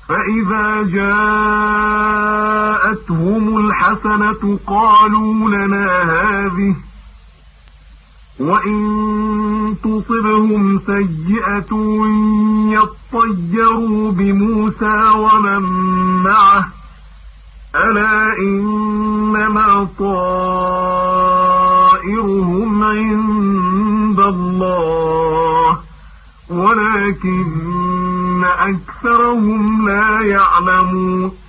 فإذا جاءتهم الحسنة قالوا لنا هذه، وإن تصبهم سيئة يطيروا بموسى ومن معه، ألا إنما طائرهم عند الله ولكن أكثرهم لا يعلمون.